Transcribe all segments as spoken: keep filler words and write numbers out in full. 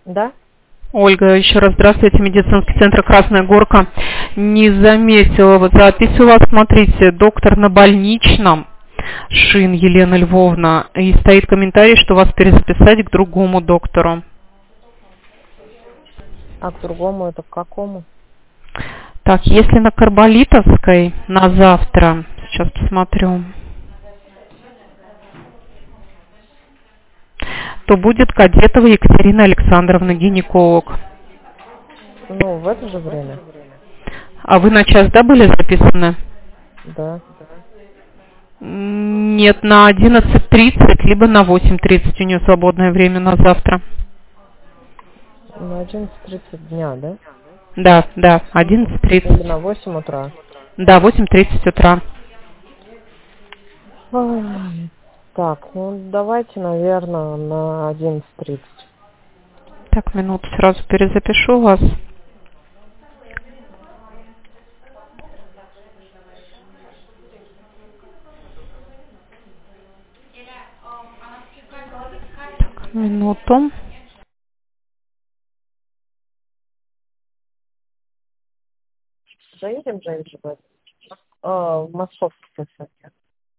Да? Ольга, еще раз здравствуйте, медицинский центр «Красная Горка». Не заметила вот запись у вас, смотрите, доктор на больничном, Шин Елена Львовна, и стоит комментарий, что вас перезаписать к другому доктору. А к другому это к какому? Так, если на Карболитовской на завтра, сейчас посмотрю, то будет Кадетова Екатерина Александровна, гинеколог. Ну, в это же время. А вы на час, да, были записаны? Да. Нет, на одиннадцать тридцать, либо на восемь тридцать у нее свободное время на завтра. На одиннадцать тридцать дня, да? Да, да, одиннадцать тридцать. Или на восемь утра? Да, восемь тридцать утра. Ой, так, ну давайте, наверное, на одиннадцать тридцать. Так, минуту, сразу перезапишу вас. Так, минуту. Заедем, Женька, а, в Московский центр.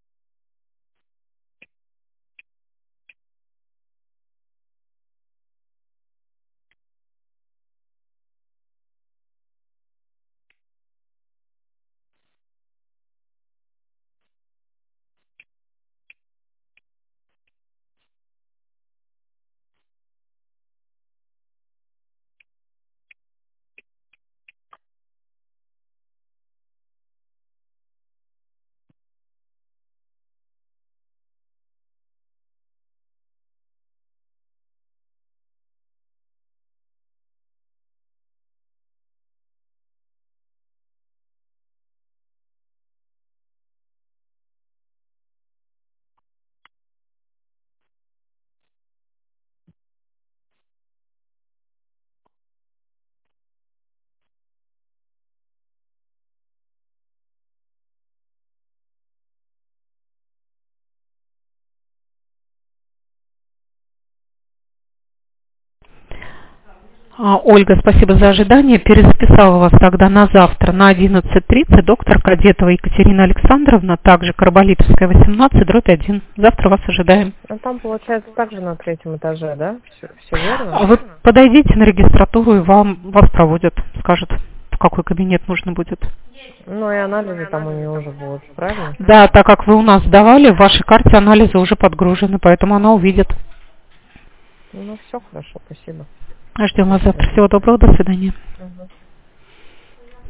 А, Ольга, спасибо за ожидание. Перезаписала вас тогда на завтра на одиннадцать тридцать доктор Кадетова Екатерина Александровна, также Карболитовская, восемнадцать, дробь один. Завтра вас ожидаем. А там, получается, также на третьем этаже, да? Все, все верно? А вы подойдите на регистратуру, и вам вас проводят, скажут, в какой кабинет нужно будет. Ну и анализы там у нее уже будут, правильно? Да, так как вы у нас сдавали, в вашей карте анализы уже подгружены, поэтому она увидит. Ну все хорошо, спасибо. Ждем вас завтра. Всего доброго, до свидания.